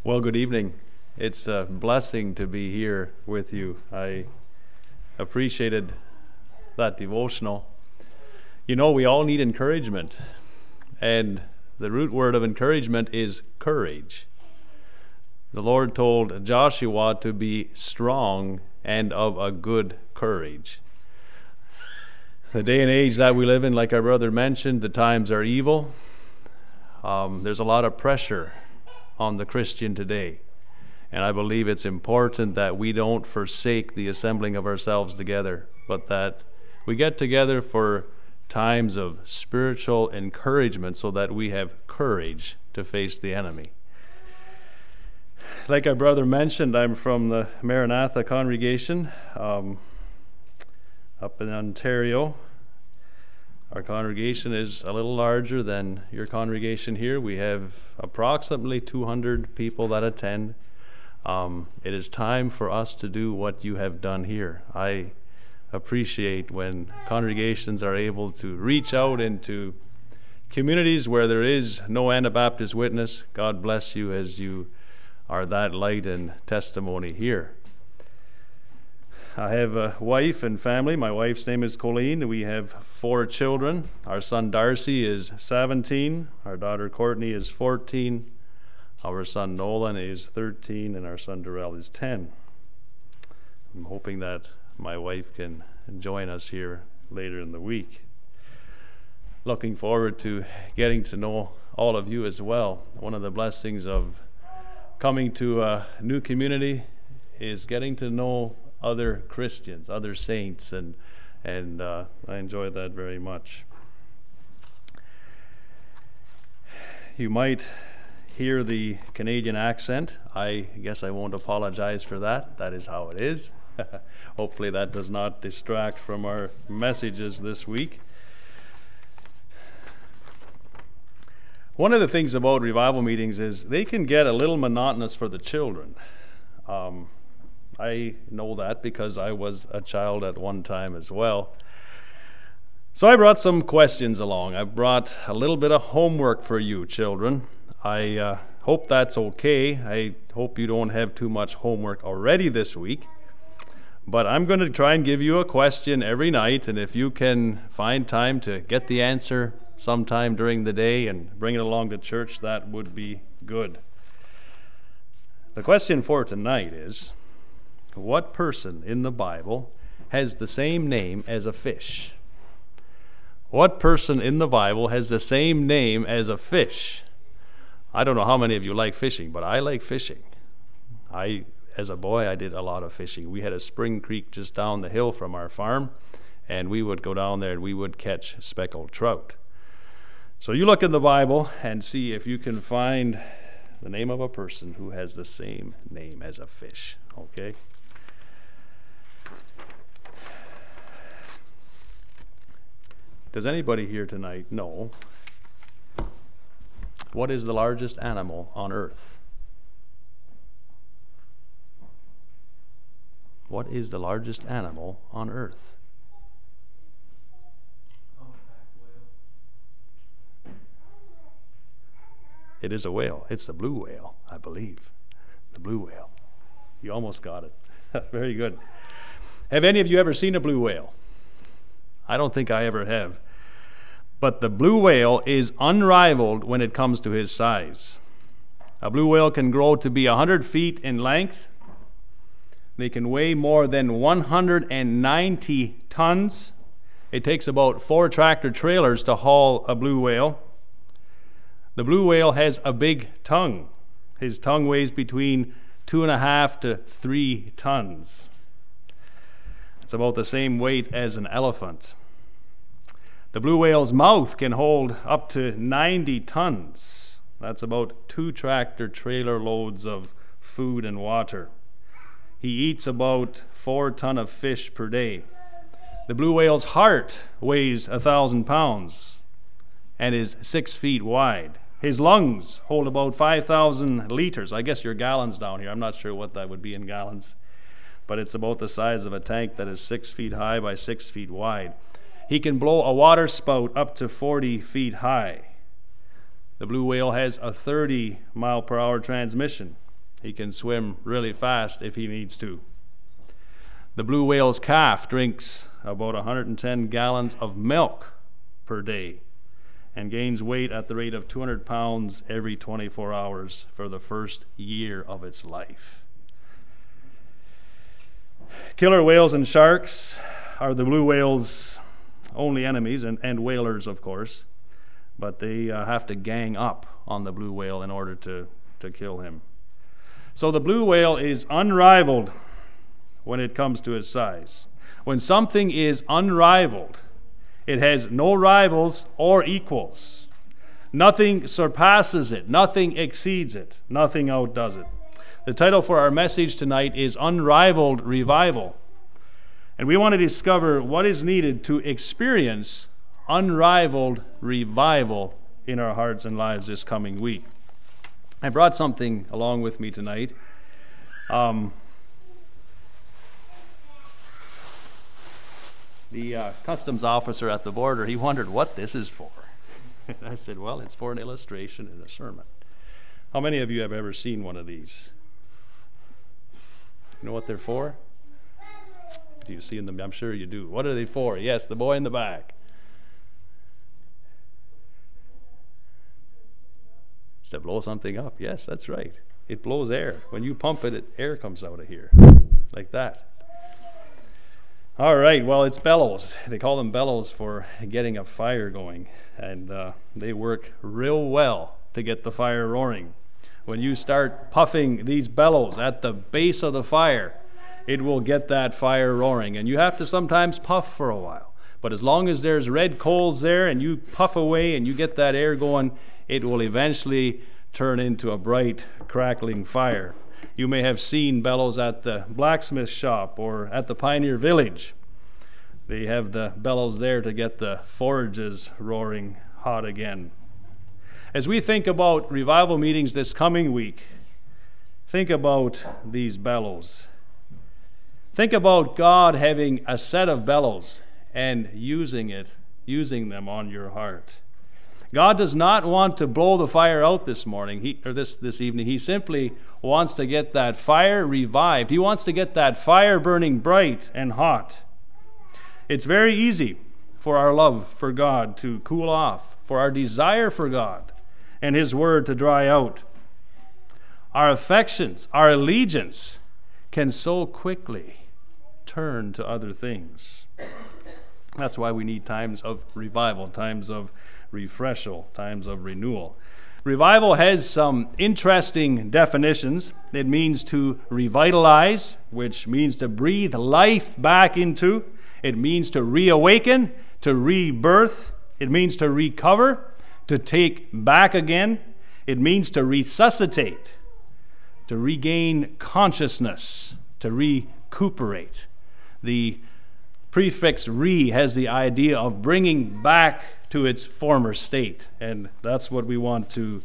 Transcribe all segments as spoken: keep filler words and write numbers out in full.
Well, good evening. It's a blessing to be here with you. I appreciated that devotional. You know, we all need encouragement, and the root word of encouragement is courage. The Lord told Joshua to be strong and of a good courage. The day and age that we live in, like our brother mentioned, the times are evil. Um, there's a lot of pressure on the Christian today. And I believe it's important that we don't forsake the assembling of ourselves together, but that we get together for times of spiritual encouragement so that we have courage to face the enemy. Like our brother mentioned, I'm from the Maranatha congregation um, up in Ontario. Our congregation is a little larger than your congregation here. We have approximately two hundred people that attend. Um, it is time for us to do what you have done here. I appreciate when congregations are able to reach out into communities where there is no Anabaptist witness. God bless you as you are that light and testimony here. I have a wife and family. My wife's name is Colleen. We have four children. Our son Darcy is seventeen. Our daughter Courtney is fourteen. Our son Nolan is thirteen, and our son Darrell is ten. I'm hoping that my wife can join us here later in the week. Looking forward to getting to know all of you as well. One of the blessings of coming to a new community is getting to know other Christians, other saints, and and uh, I enjoy that very much. You might hear the Canadian accent. I guess I won't apologize for that. That is how it is. Hopefully that does not distract from our messages this week. One of the things about revival meetings is they can get a little monotonous for the children. Um, I know that because I was a child at one time as well. So I brought some questions along. I brought a little bit of homework for you, children. I uh, hope that's okay. I hope you don't have too much homework already this week. But I'm going to try and give you a question every night, and if you can find time to get the answer sometime during the day and bring it along to church, that would be good. The question for tonight is, what person in the Bible has the same name as a fish? What person in the Bible has the same name as a fish? I don't know how many of you like fishing, but I like fishing. I, as a boy, I did a lot of fishing. We had a spring creek just down the hill from our farm, and we would go down there and we would catch speckled trout. So you look in the Bible and see if you can find the name of a person who has the same name as a fish, okay? Does anybody here tonight know what is the largest animal on earth? What is the largest animal on earth? It is a whale. It's the blue whale, I believe. The blue whale. You almost got it. Very good. Have any of you ever seen a blue whale? I don't think I ever have. But the blue whale is unrivaled when it comes to his size. A blue whale can grow to be one hundred feet in length. They can weigh more than one hundred ninety tons. It takes about four tractor trailers to haul a blue whale. The blue whale has a big tongue. His tongue weighs between two and a half to three tons. It's about the same weight as an elephant. The blue whale's mouth can hold up to ninety tons. That's about two tractor trailer loads of food and water. He eats about four ton of fish per day. The blue whale's heart weighs a thousand pounds and is six feet wide. His lungs hold about five thousand liters. I guess your gallons down here. I'm not sure what that would be in gallons. But it's about the size of a tank that is six feet high by six feet wide. He can blow a water spout up to forty feet high. The blue whale has a thirty mile per hour transmission. He can swim really fast if he needs to. The blue whale's calf drinks about one hundred ten gallons of milk per day and gains weight at the rate of two hundred pounds every twenty-four hours for the first year of its life. Killer whales and sharks are the blue whale's only enemies, and, and whalers, of course, but they uh, have to gang up on the blue whale in order to, to kill him. So the blue whale is unrivaled when it comes to its size. When something is unrivaled, it has no rivals or equals. Nothing surpasses it. Nothing exceeds it. Nothing outdoes it. The title for our message tonight is Unrivaled Revival. And we want to discover what is needed to experience unrivaled revival in our hearts and lives this coming week. I brought something along with me tonight. Um, the uh, customs officer at the border, he wondered what this is for. And I said, well, it's for an illustration in a sermon. How many of you have ever seen one of these? You know what they're for? Do you see them? I'm sure you do. What are they for? Yes, the boy in the back. It's to blow something up. Yes, that's right. It blows air. When you pump it, it air comes out of here. Like that. All right, well, it's bellows. They call them bellows for getting a fire going. And uh, they work real well to get the fire roaring. When you start puffing these bellows at the base of the fire, it will get that fire roaring. And you have to sometimes puff for a while. But as long as there's red coals there and you puff away and you get that air going, it will eventually turn into a bright, crackling fire. You may have seen bellows at the blacksmith shop or at the Pioneer Village. They have the bellows there to get the forges roaring hot again. As we think about revival meetings this coming week, think about these bellows. Think about God having a set of bellows and using it, using them on your heart. God does not want to blow the fire out this morning, he, or this, this evening. He simply wants to get that fire revived. He wants to get that fire burning bright and hot. It's very easy for our love for God to cool off, for our desire for God and His Word to dry out. Our affections, our allegiance can so quickly turn to other things. That's why we need times of revival, times of refreshal, times of renewal. Revival has some interesting definitions. It means to revitalize, which means to breathe life back into. It means to reawaken, to rebirth. It means to recover, to take back again. It means to resuscitate, to regain consciousness, to recuperate. The prefix re has the idea of bringing back to its former state, and that's what we want to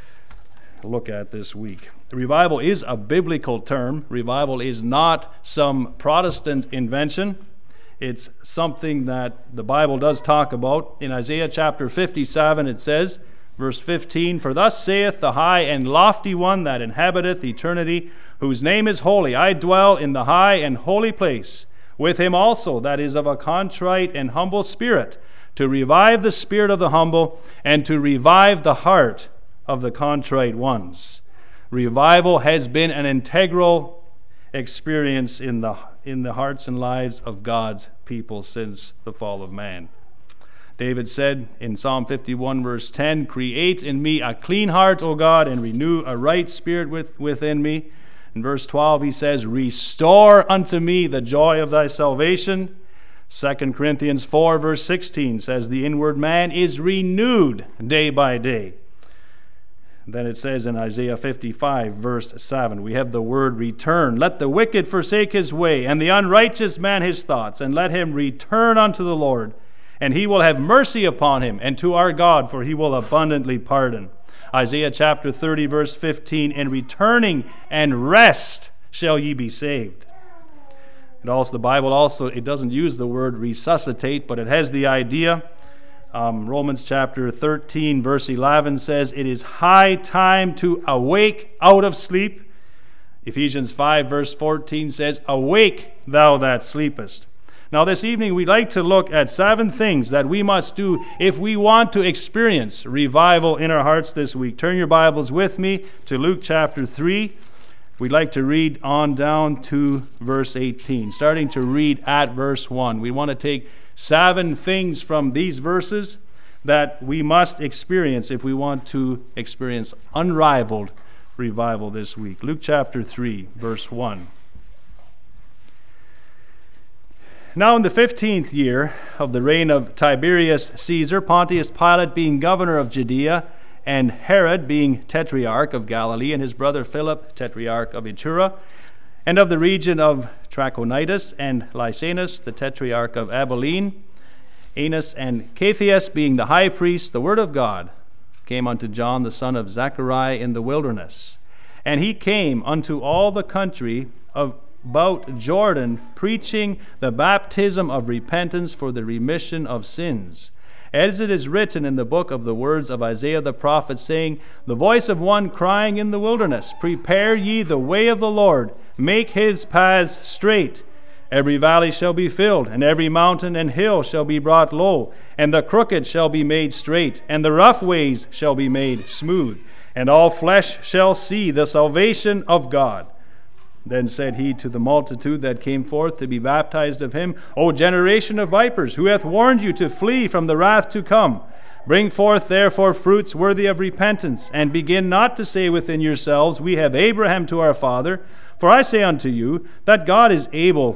look at this week. Revival is a biblical term. Revival is not some Protestant invention. It's something that the Bible does talk about. In Isaiah chapter fifty-seven, it says, verse fifteen, "For thus saith the high and lofty one that inhabiteth eternity, whose name is holy. I dwell in the high and holy place, with him also that is of a contrite and humble spirit, to revive the spirit of the humble, and to revive the heart of the contrite ones." Revival has been an integral experience in the in the hearts and lives of God's people since the fall of man. David said in Psalm fifty-one, verse ten, "Create in me a clean heart, O God, and renew a right spirit with, within me." In verse twelve, he says, "Restore unto me the joy of thy salvation." Second Corinthians four, verse sixteen says, "The inward man is renewed day by day." Then it says in Isaiah fifty-five, verse seven, we have the word return. "Let the wicked forsake his way, and the unrighteous man his thoughts, and let him return unto the Lord, and he will have mercy upon him, and to our God, for he will abundantly pardon." Isaiah chapter thirty, verse fifteen, "In returning and rest shall ye be saved." It also, the Bible also, it doesn't use the word resuscitate, but it has the idea. Um, Romans chapter thirteen, verse eleven says, "It is high time to awake out of sleep, Ephesians five verse fourteen says, "Awake, thou that sleepest." Now this evening we'd like to look at seven things that we must do if we want to experience revival in our hearts this week. Turn your Bibles with me to Luke chapter three. We'd like to read on down to verse eighteen, starting to read at verse one. We want to take seven things from these verses that we must experience if we want to experience unrivaled revival this week. Luke chapter three, verse one. Now in the fifteenth year of the reign of Tiberius Caesar, Pontius Pilate being governor of Judea, and Herod being tetrarch of Galilee, and his brother Philip, tetrarch of Iturea, and of the region of Trachonitis, and Lysanus, the tetrarch of Abilene, Annas and Cephas being the high priests, the word of God came unto John the son of Zechariah in the wilderness. And he came unto all the country of about Jordan, preaching the baptism of repentance for the remission of sins, as it is written in the book of the words of Isaiah the prophet, saying, "The voice of one crying in the wilderness, prepare ye the way of the Lord, make his paths straight. Every valley shall be filled, and every mountain and hill shall be brought low, and the crooked shall be made straight, and the rough ways shall be made smooth, and all flesh shall see the salvation of God." Then said he to the multitude that came forth to be baptized of him, "O generation of vipers, who hath warned you to flee from the wrath to come? Bring forth therefore fruits worthy of repentance, and begin not to say within yourselves, We have Abraham to our father. For I say unto you, that God is able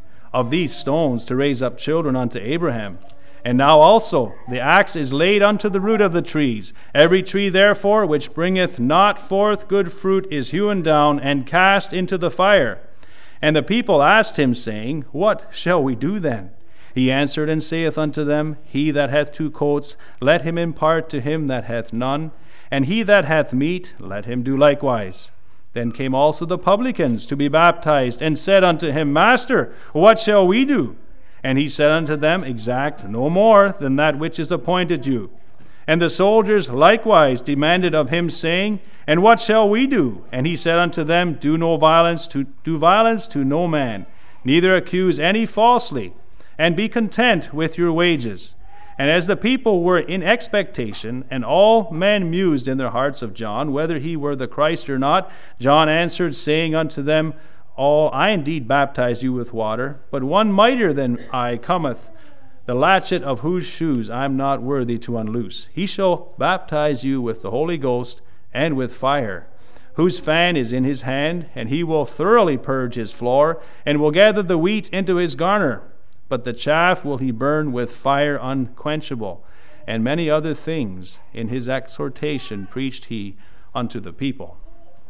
of these stones to raise up children unto Abraham. And now also the axe is laid unto the root of the trees. Every tree therefore which bringeth not forth good fruit is hewn down and cast into the fire." And the people asked him, saying, "What shall we do then?" He answered and saith unto them, "He that hath two coats, let him impart to him that hath none, and he that hath meat, let him do likewise." Then came also the publicans to be baptized, and said unto him, "Master, what shall we do?" And he said unto them, Exact no more than that which is appointed you. And the soldiers likewise demanded of him, saying, "And what shall we do?" And he said unto them, Do no violence to do violence to no man, neither accuse any falsely, and be content with your wages. And as the people were in expectation, and all men mused in their hearts of John, whether he were the Christ or not, John answered, saying unto them all, I indeed baptize you with water, but one mightier than I cometh, the latchet of whose shoes I am not worthy to unloose. He shall baptize you with the Holy Ghost and with fire, whose fan is in his hand, and he will thoroughly purge his floor, and will gather the wheat into his garner. But the chaff will he burn with fire unquenchable. And many other things in his exhortation preached he unto the people.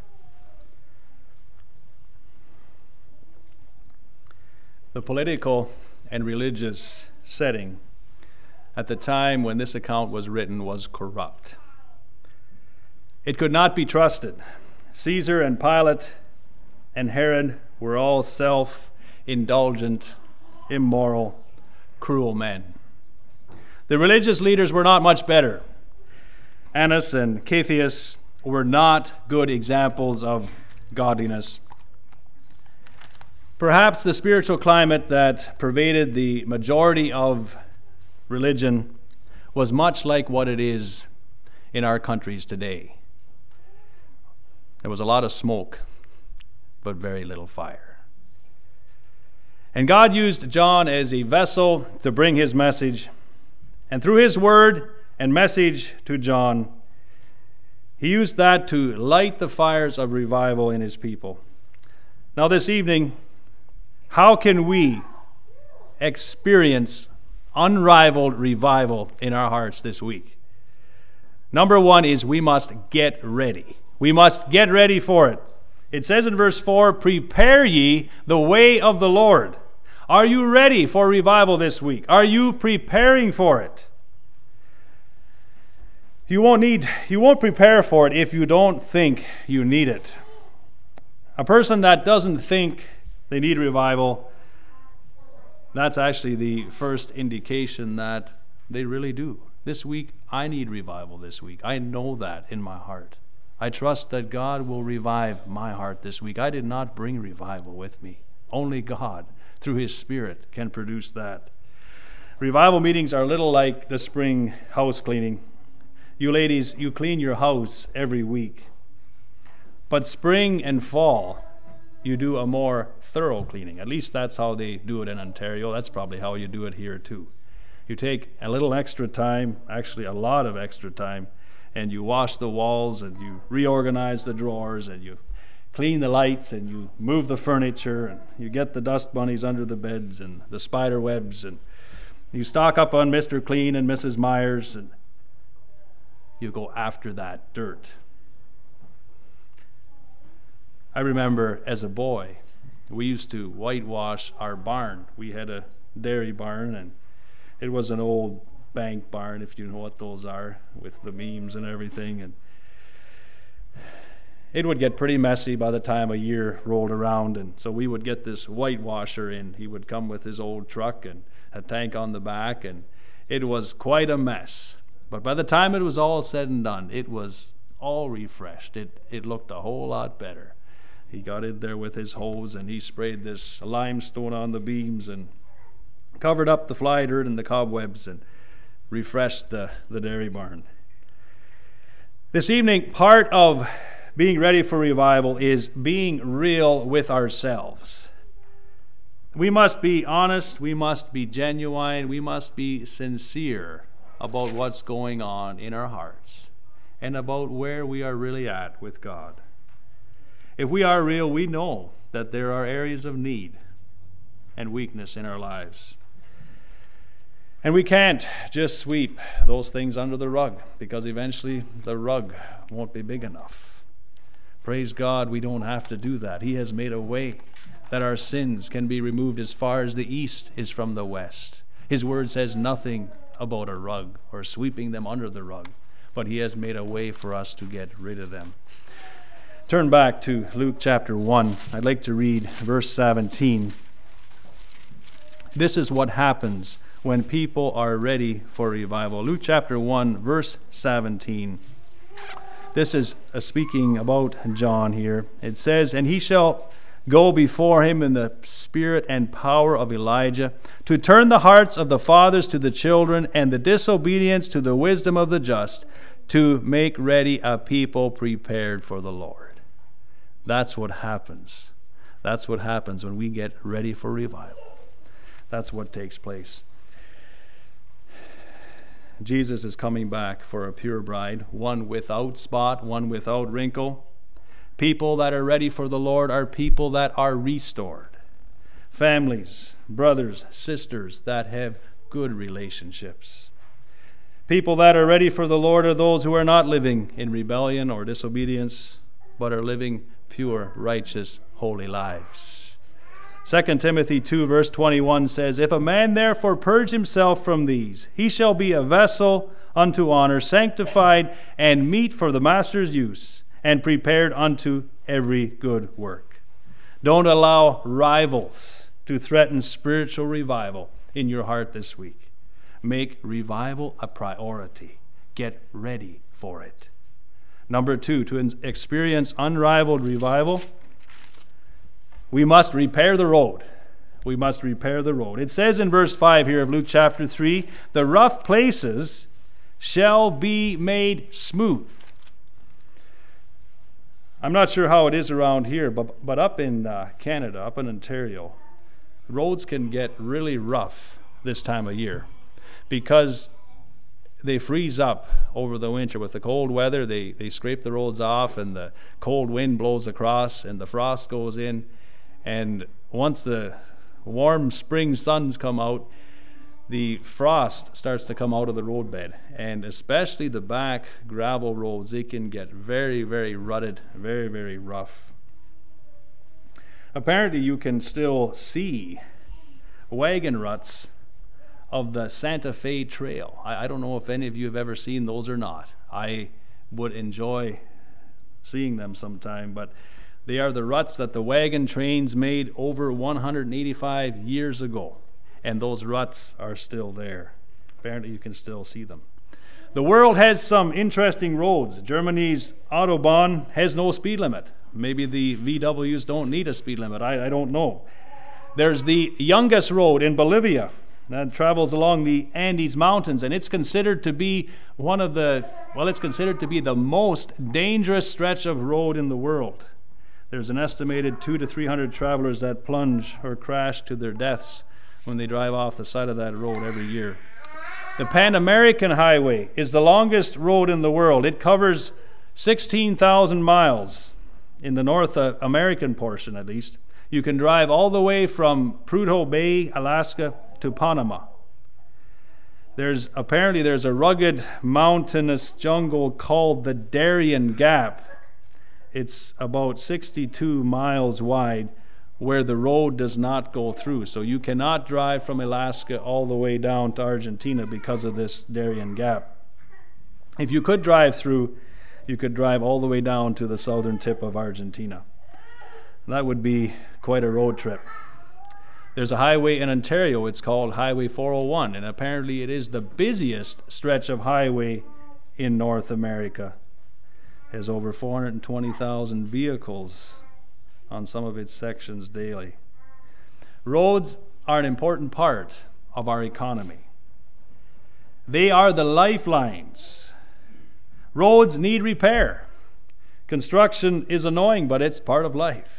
The political and religious setting at the time when this account was written was corrupt. It could not be trusted. Caesar and Pilate and Herod were all self-indulgent, immoral, cruel men. The religious leaders were not much better. Annas and Cephas were not good examples of godliness. Perhaps the spiritual climate that pervaded the majority of religion was much like what it is in our countries today. There was a lot of smoke, but very little fire. And God used John as a vessel to bring his message. And through his word and message to John, he used that to light the fires of revival in his people. Now this evening, how can we experience unrivaled revival in our hearts this week? Number one is we must get ready. We must get ready for it. It says in verse four, prepare ye the way of the Lord. Are you ready for revival this week? Are you preparing for it? You won't need, you won't prepare for it if you don't think you need it. A person that doesn't think they need revival, that's actually the first indication that they really do. This week, I need revival this week. I know that in my heart. I trust that God will revive my heart this week. I did not bring revival with me. Only God, through His Spirit, can produce that. Revival meetings are a little like the spring house cleaning. You ladies, you clean your house every week. But spring and fall, you do a more thorough cleaning. At least that's how they do it in Ontario. That's probably how you do it here too. You take a little extra time, actually a lot of extra time, and you wash the walls and you reorganize the drawers and you clean the lights and you move the furniture and you get the dust bunnies under the beds and the spider webs and you stock up on Mister Clean and Missus Myers and you go after that dirt. I remember as a boy, we used to whitewash our barn. We had a dairy barn, and it was an old bank barn, if you know what those are, with the beams and everything. And it would get pretty messy by the time a year rolled around, and so we would get this whitewasher in. He would come with his old truck and a tank on the back, and it was quite a mess. But by the time it was all said and done, it was all refreshed. It it looked a whole lot better. He got in there with his hose and he sprayed this limestone on the beams and covered up the fly dirt and the cobwebs and refreshed the, the dairy barn. This evening, part of being ready for revival is being real with ourselves. We must be honest, we must be genuine, we must be sincere about what's going on in our hearts and about where we are really at with God. If we are real, we know that there are areas of need and weakness in our lives. And we can't just sweep those things under the rug, because eventually the rug won't be big enough. Praise God, we don't have to do that. He has made a way that our sins can be removed as far as the east is from the west. His word says nothing about a rug or sweeping them under the rug, but He has made a way for us to get rid of them. Turn back to Luke chapter one. I'd like to read verse seventeen. This is what happens when people are ready for revival. Luke chapter one, verse seventeen. This is uh, speaking about John here. It says, "And he shall go before him in the spirit and power of Elijah, to turn the hearts of the fathers to the children, and the disobedience to the wisdom of the just, to make ready a people prepared for the Lord." That's what happens. That's what happens when we get ready for revival. That's what takes place. Jesus is coming back for a pure bride, one without spot, one without wrinkle. People that are ready for the Lord are people that are restored. Families, brothers, sisters that have good relationships. People that are ready for the Lord are those who are not living in rebellion or disobedience, but are living pure, righteous, holy lives. Second Timothy two, verse twenty-one says, "If a man therefore purge himself from these, he shall be a vessel unto honor, sanctified and meet for the master's use, and prepared unto every good work." Don't allow rivals to threaten spiritual revival in your heart this week. Make revival a priority. Get ready for it. Number two, to experience unrivaled revival, we must repair the road. We must repair the road. It says in verse five here of Luke chapter three, "The rough places shall be made smooth." I'm not sure how it is around here, but, but up in uh, Canada, up in Ontario, roads can get really rough this time of year because they freeze up over the winter. With the cold weather, they, they scrape the roads off and the cold wind blows across and the frost goes in. And once the warm spring suns come out, the frost starts to come out of the roadbed. And especially the back gravel roads, they can get very, very rutted, very, very rough. Apparently you can still see wagon ruts of the Santa Fe Trail. I, I don't know if any of you have ever seen those or not. I would enjoy seeing them sometime, but they are the ruts that the wagon trains made over one hundred eighty-five years ago, and those ruts are still there. Apparently you can still see them. The world has some interesting roads. Germany's Autobahn has no speed limit. Maybe the V Ws don't need a speed limit. I, I don't know. There's the Yungas Road in Bolivia that travels along the Andes Mountains, and it's considered to be one of the, well, it's considered to be the most dangerous stretch of road in the world. There's an estimated two to three hundred travelers that plunge or crash to their deaths when they drive off the side of that road every year. The Pan American Highway is the longest road in the world. It covers sixteen thousand miles in the North American portion, at least. You can drive all the way from Prudhoe Bay, Alaska, to Panama. There's apparently there's a rugged mountainous jungle called the Darien Gap. It's about sixty-two miles wide where the road does not go through. So you cannot drive from Alaska all the way down to Argentina because of this Darien Gap. If you could drive through, you could drive all the way down to the southern tip of Argentina. That would be quite a road trip. There's a highway in Ontario, it's called Highway four oh one, and apparently it is the busiest stretch of highway in North America. It has over four hundred twenty thousand vehicles on some of its sections daily. Roads are an important part of our economy. They are the lifelines. Roads need repair. Construction is annoying, but it's part of life.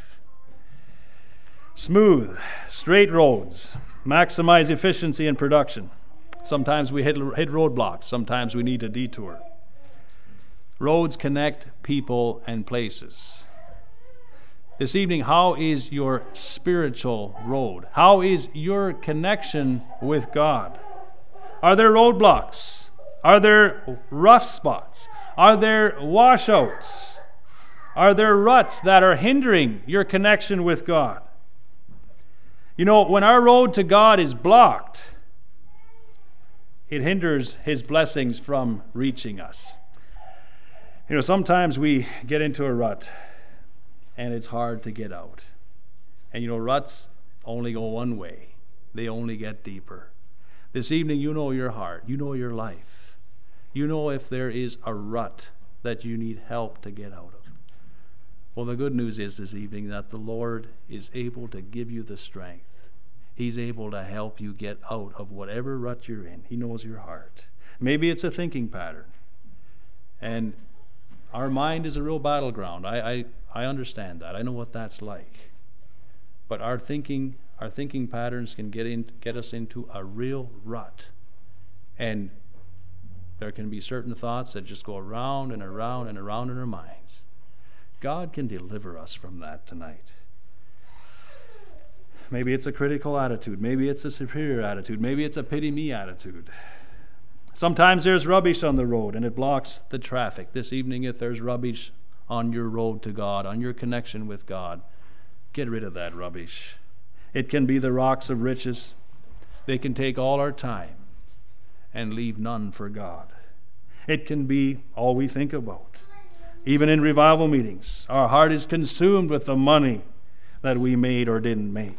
Smooth, straight roads maximize efficiency and production. Sometimes we hit, hit roadblocks. Sometimes we need a detour. Roads connect people and places. This evening, how is your spiritual road? How is your connection with God? Are there roadblocks? Are there rough spots? Are there washouts? Are there ruts that are hindering your connection with God? You know, when our road to God is blocked, it hinders His blessings from reaching us. You know, sometimes we get into a rut, and it's hard to get out. And you know, ruts only go one way. They only get deeper. This evening, you know your heart. You know your life. You know if there is a rut that you need help to get out of. Well, the good news is this evening that the Lord is able to give you the strength. He's able to help you get out of whatever rut you're in. He knows your heart. Maybe it's a thinking pattern. And our mind is a real battleground. I, I, I understand that. I know what that's like. But our thinking, our thinking patterns can get in, get us into a real rut. And there can be certain thoughts that just go around and around and around in our minds. God can deliver us from that tonight. Maybe it's a critical attitude. Maybe it's a superior attitude. Maybe it's a pity-me attitude. Sometimes there's rubbish on the road and it blocks the traffic. This evening, if there's rubbish on your road to God, on your connection with God, get rid of that rubbish. It can be the rocks of riches. They can take all our time and leave none for God. It can be all we think about. Even in revival meetings, our heart is consumed with the money that we made or didn't make.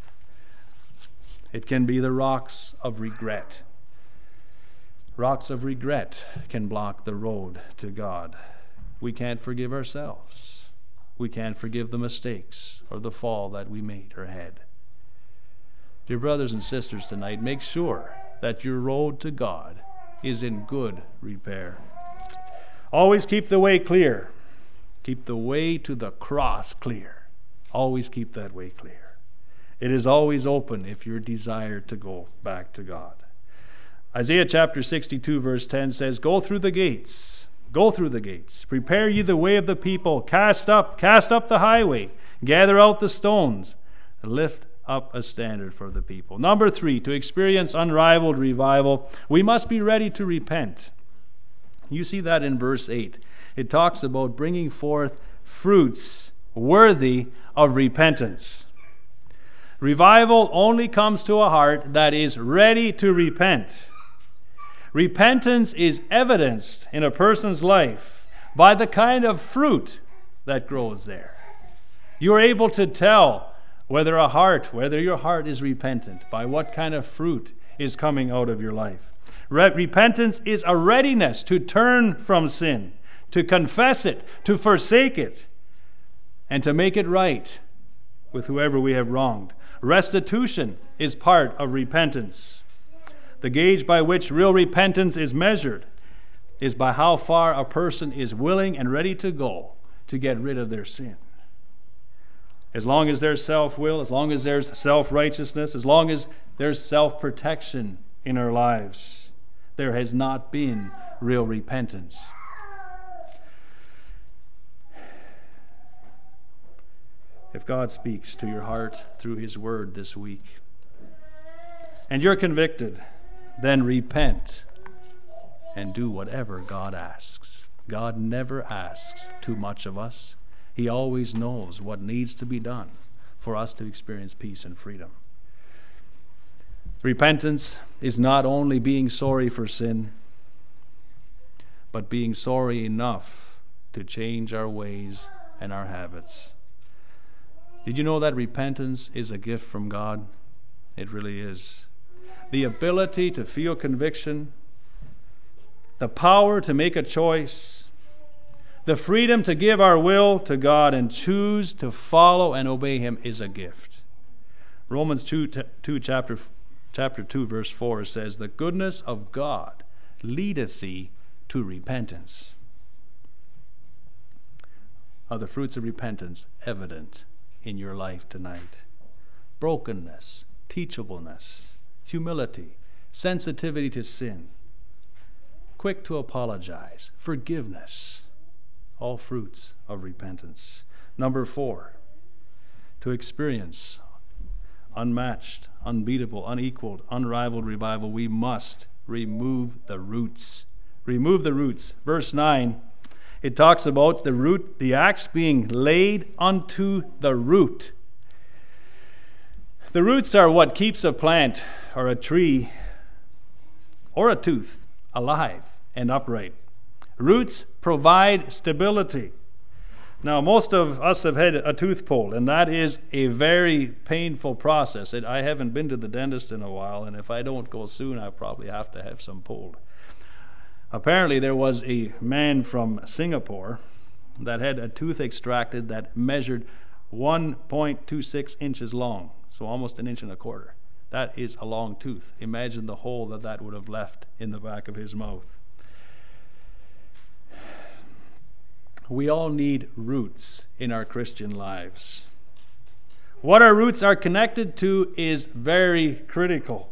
It can be the rocks of regret. Rocks of regret can block the road to God. We can't forgive ourselves. We can't forgive the mistakes or the fall that we made or had. Dear brothers and sisters, tonight, make sure that your road to God is in good repair. Always keep the way clear. Keep the way to the cross clear. Always keep that way clear. It is always open if you desire to go back to God. Isaiah chapter sixty-two verse ten says, Go through the gates, go through the gates. Prepare ye the way of the people. Cast up, cast up the highway. Gather out the stones. Lift up a standard for the people. Number three, to experience unrivaled revival, we must be ready to repent. You see that in verse eight. It talks about bringing forth fruits worthy of repentance. Revival only comes to a heart that is ready to repent. Repentance is evidenced in a person's life by the kind of fruit that grows there. You are able to tell whether a heart, whether your heart is repentant, by what kind of fruit is coming out of your life. Re- repentance is a readiness to turn from sin, to confess it, to forsake it, and to make it right with whoever we have wronged. Restitution is part of repentance. The gauge by which real repentance is measured is by how far a person is willing and ready to go to get rid of their sin. As long as there's self-will, as long as there's self-righteousness, as long as there's self-protection in our lives, there has not been real repentance. If God speaks to your heart through His Word this week, and you're convicted, then repent and do whatever God asks. God never asks too much of us. He always knows what needs to be done for us to experience peace and freedom. Repentance is not only being sorry for sin, but being sorry enough to change our ways and our habits. Did you know that repentance is a gift from God? It really is. The ability to feel conviction, the power to make a choice, the freedom to give our will to God and choose to follow and obey Him is a gift. Romans two, two chapter, chapter two, verse four says, "The goodness of God leadeth thee to repentance." Are the fruits of repentance evident in your life tonight? Brokenness, teachableness, humility, sensitivity to sin, quick to apologize, forgiveness, all fruits of repentance. Number four, to experience unmatched, unbeatable, unequaled, unrivaled revival, we must remove the roots. Remove the roots. Verse nine, it talks about the root, the axe being laid unto the root. The roots are what keeps a plant or a tree or a tooth alive and upright. Roots provide stability. Now, most of us have had a tooth pulled, and that is a very painful process. It, I haven't been to the dentist in a while, and if I don't go soon, I probably have to have some pulled. Apparently, there was a man from Singapore that had a tooth extracted that measured one point two six inches long, so almost an inch and a quarter. That is a long tooth. Imagine the hole that that would have left in the back of his mouth. We all need roots in our Christian lives. What our roots are connected to is very critical.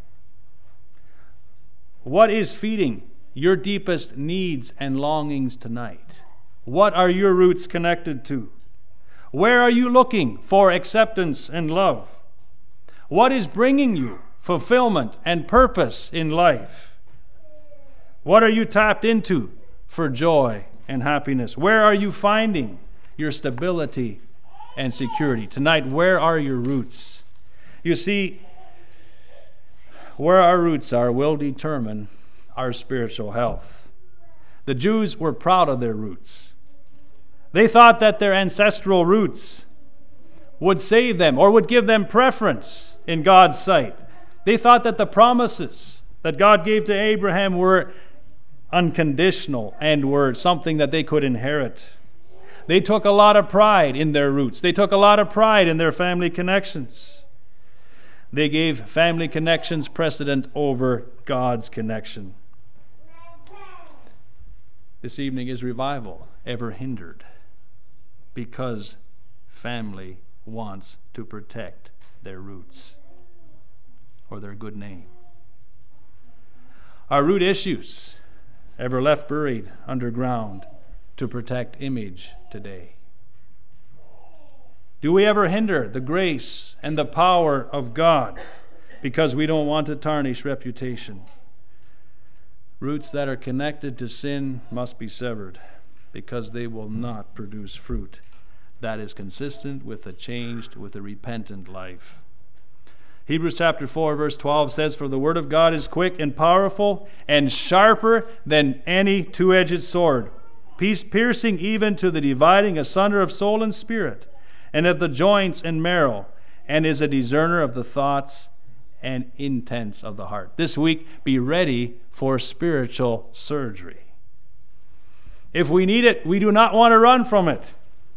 What is feeding your deepest needs and longings tonight? What are your roots connected to? Where are you looking for acceptance and love? What is bringing you fulfillment and purpose in life? What are you tapped into for joy and happiness? Where are you finding your stability and security? Tonight, where are your roots? You see, where our roots are will determine our spiritual health. The Jews were proud of their roots. They thought that their ancestral roots would save them or would give them preference in God's sight. They thought that the promises that God gave to Abraham were unconditional and were something that they could inherit. They took a lot of pride in their roots. They took a lot of pride in their family connections. They gave family connections precedent over God's connection. This evening, is revival ever hindered because family wants to protect their roots or their good name? Are root issues ever left buried underground to protect image today? Do we ever hinder the grace and the power of God because we don't want to tarnish reputation? Roots that are connected to sin must be severed because they will not produce fruit that is consistent with a changed, with a repentant life. Hebrews chapter four, verse twelve says, "For the word of God is quick and powerful and sharper than any two-edged sword, piercing even to the dividing asunder of soul and spirit, and of the joints and marrow, and is a discerner of the thoughts and intents of the heart. This week, be ready for spiritual surgery. If we need it, we do not want to run from it.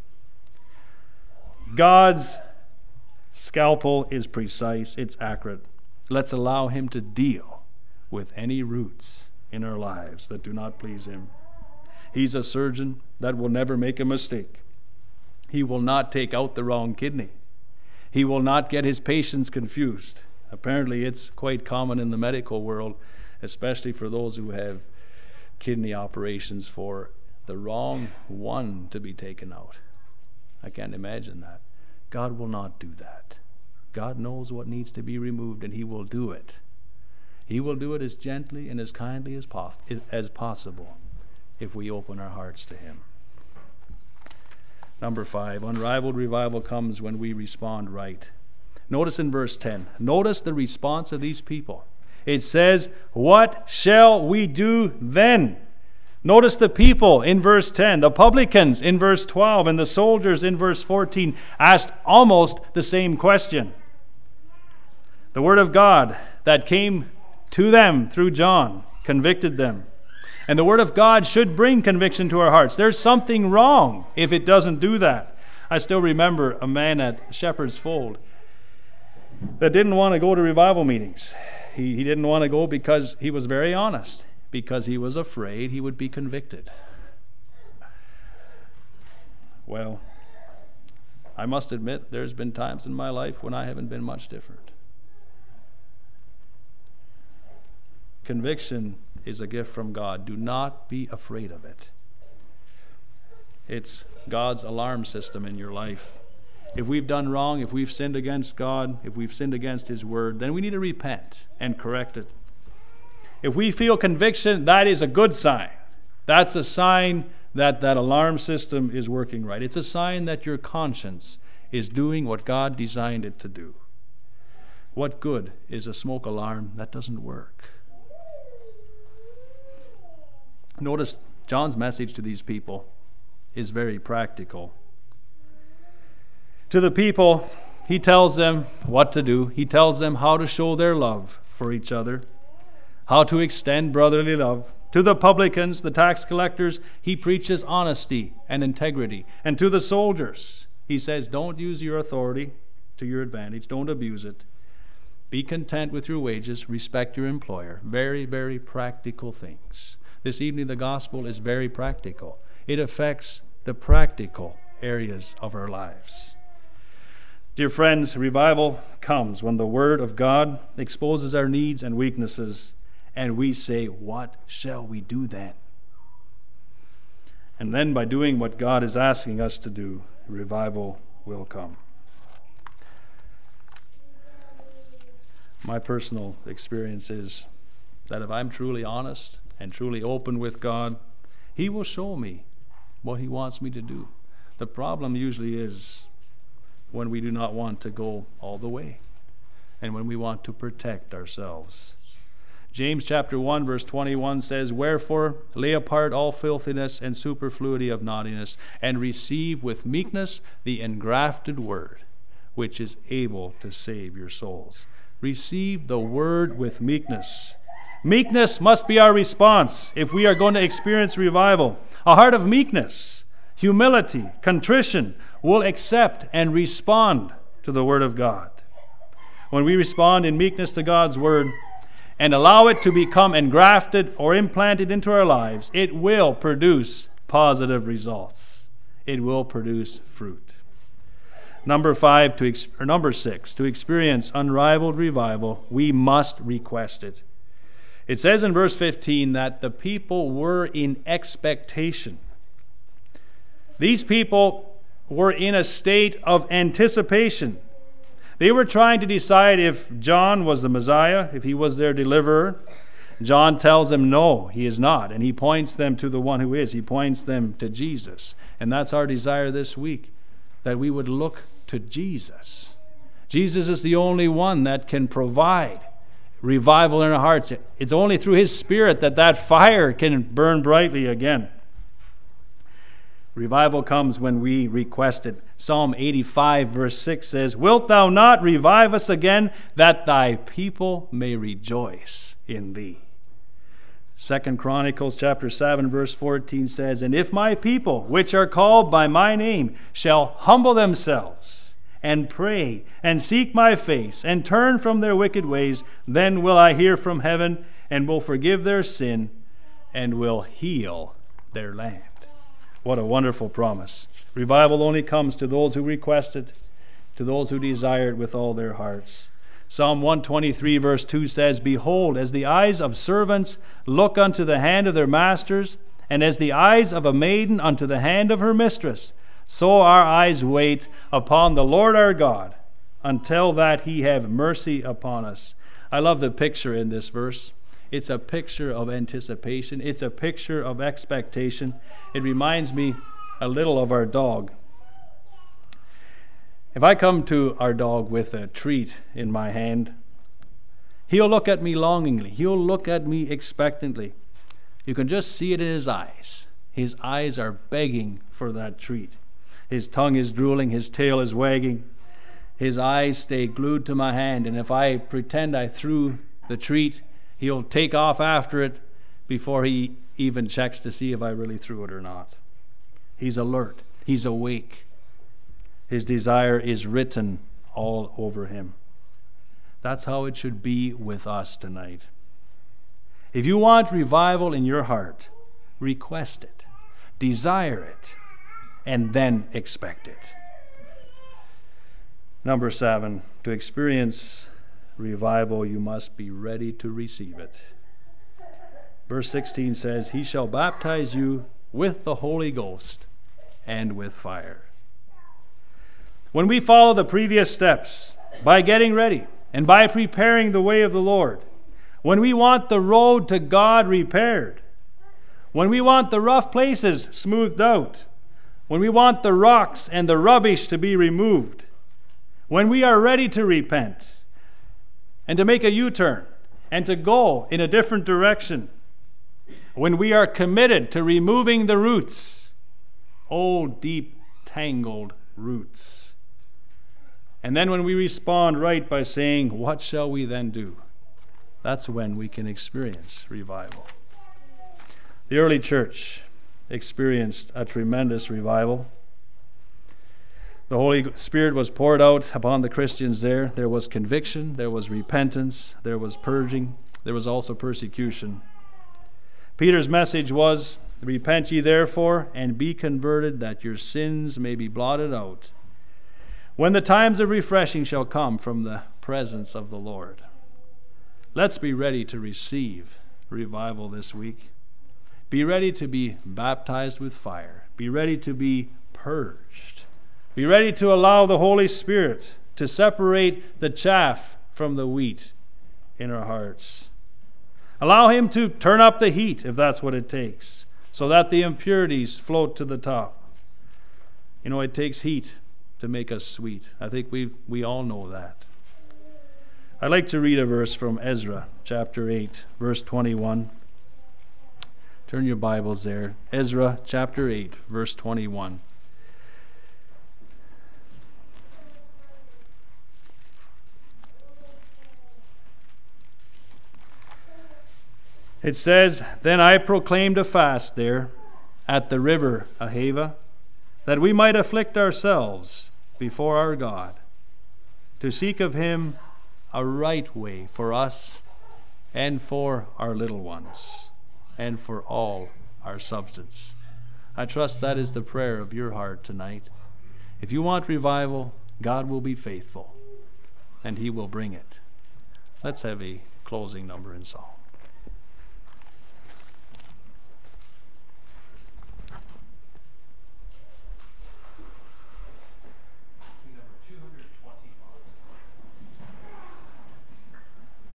God's scalpel is precise, it's accurate. Let's allow him to deal with any roots in our lives that do not please him. He's a surgeon that will never make a mistake. He will not take out the wrong kidney. He will not get his patients confused. Apparently, it's quite common in the medical world, especially for those who have kidney operations, for the wrong one to be taken out. I can't imagine that. God will not do that. God knows what needs to be removed, and he will do it. He will do it as gently and as kindly as, po- as possible if we open our hearts to him. Number five, unrivaled revival comes when we respond right. Notice in verse ten, notice the response of these people. It says, "What shall we do then?" Notice the people in verse ten, the publicans in verse twelve, and the soldiers in verse fourteen asked almost the same question. The word of God that came to them through John convicted them. And the word of God should bring conviction to our hearts. There's something wrong if it doesn't do that. I still remember a man at Shepherd's Fold that didn't want to go to revival meetings. He, he didn't want to go because he was very honest, because he was afraid he would be convicted. Well, I must admit there's been times in my life when I haven't been much different. Conviction is a gift from God. Do not be afraid of it. It's God's alarm system in your life. If we've done wrong, if we've sinned against God, if we've sinned against his word, then we need to repent and correct it. If we feel conviction, that is a good sign. That's a sign that that alarm system is working right. It's a sign that your conscience is doing what God designed it to do. What good is a smoke alarm that doesn't work? Notice John's message to these people is very practical. To the people, he tells them what to do. He tells them how to show their love for each other, how to extend brotherly love. To the publicans, the tax collectors, he preaches honesty and integrity. And to the soldiers, he says, don't use your authority to your advantage. Don't abuse it. Be content with your wages. Respect your employer. Very, very practical things. This evening, the gospel is very practical. It affects the practical areas of our lives. Dear friends, revival comes when the Word of God exposes our needs and weaknesses, and we say, what shall we do then? And then by doing what God is asking us to do, revival will come. My personal experience is that if I'm truly honest and truly open with God, he will show me what he wants me to do. The problem usually is when we do not want to go all the way and when we want to protect ourselves. James chapter one verse twenty-one says, wherefore lay apart all filthiness and superfluity of naughtiness, and receive with meekness the engrafted word, which is able to save your souls. Receive the word with meekness. Meekness must be our response if we are going to experience revival. A heart of meekness, humility, contrition will accept and respond to the Word of God. When we respond in meekness to God's Word and allow it to become engrafted or implanted into our lives, it will produce positive results. It will produce fruit. Number five, to ex- or number six, to experience unrivaled revival, we must request it. It says in verse fifteen that the people were in expectation. These people were in a state of anticipation. They were trying to decide if John was the Messiah, if he was their deliverer. John tells them no, he is not, and he points them to the one who is. He points them to Jesus. And that's our desire this week, that we would look to Jesus. Jesus is the only one that can provide revival in our hearts. It's only through his Spirit that that fire can burn brightly again. Revival comes when we request it. Psalm eighty-five verse six says, "Wilt thou not revive us again, that thy people may rejoice in thee?" Second Chronicles chapter seven verse fourteen says, "And if my people, which are called by my name, shall humble themselves and pray and seek my face and turn from their wicked ways, then will I hear from heaven and will forgive their sin and will heal their land." What a wonderful promise. Revival only comes to those who request it, to those who desire it with all their hearts. Psalm one twenty-three verse two says, "Behold, as the eyes of servants look unto the hand of their masters, and as the eyes of a maiden unto the hand of her mistress, so our eyes wait upon the Lord our God, until that he have mercy upon us." I love the picture in this verse. It's a picture of anticipation. It's a picture of expectation. It reminds me a little of our dog. If I come to our dog with a treat in my hand, he'll look at me longingly. He'll look at me expectantly. You can just see it in his eyes. His eyes are begging for that treat. His tongue is drooling. His tail is wagging. His eyes stay glued to my hand. And if I pretend I threw the treat, he'll take off after it before he even checks to see if I really threw it or not. He's alert. He's awake. His desire is written all over him. That's how it should be with us tonight. If you want revival in your heart, request it, desire it, and then expect it. Number seven, to experience revival, you must be ready to receive it. Verse sixteen says, "He shall baptize you with the Holy Ghost and with fire." When we follow the previous steps, by getting ready and by preparing the way of the Lord, when we want the road to God repaired, when we want the rough places smoothed out, when we want the rocks and the rubbish to be removed, when we are ready to repent and to make a U-turn and to go in a different direction, when we are committed to removing the roots, old, deep, tangled roots. And then when we respond right by saying, "What shall we then do?" that's when we can experience revival. The early church experienced a tremendous revival. The Holy Spirit was poured out upon the Christians there. There was conviction, there was repentance, there was purging, there was also persecution. Peter's message was, "Repent ye therefore, and be converted, that your sins may be blotted out, when the times of refreshing shall come from the presence of the Lord." Let's be ready to receive revival this week. Be ready to be baptized with fire. Be ready to be purged. Be ready to allow the Holy Spirit to separate the chaff from the wheat in our hearts. Allow him to turn up the heat, if that's what it takes, so that the impurities float to the top. You know, it takes heat to make us sweet. I think we we all know that. I'd like to read a verse from Ezra, chapter eight, verse twenty-one. Turn your Bibles there. Ezra, chapter eight, verse twenty-one. It says, "Then I proclaimed a fast there at the river Ahava, that we might afflict ourselves before our God, to seek of him a right way for us and for our little ones and for all our substance." I trust that is the prayer of your heart tonight. If you want revival, God will be faithful and he will bring it. Let's have a closing number in song.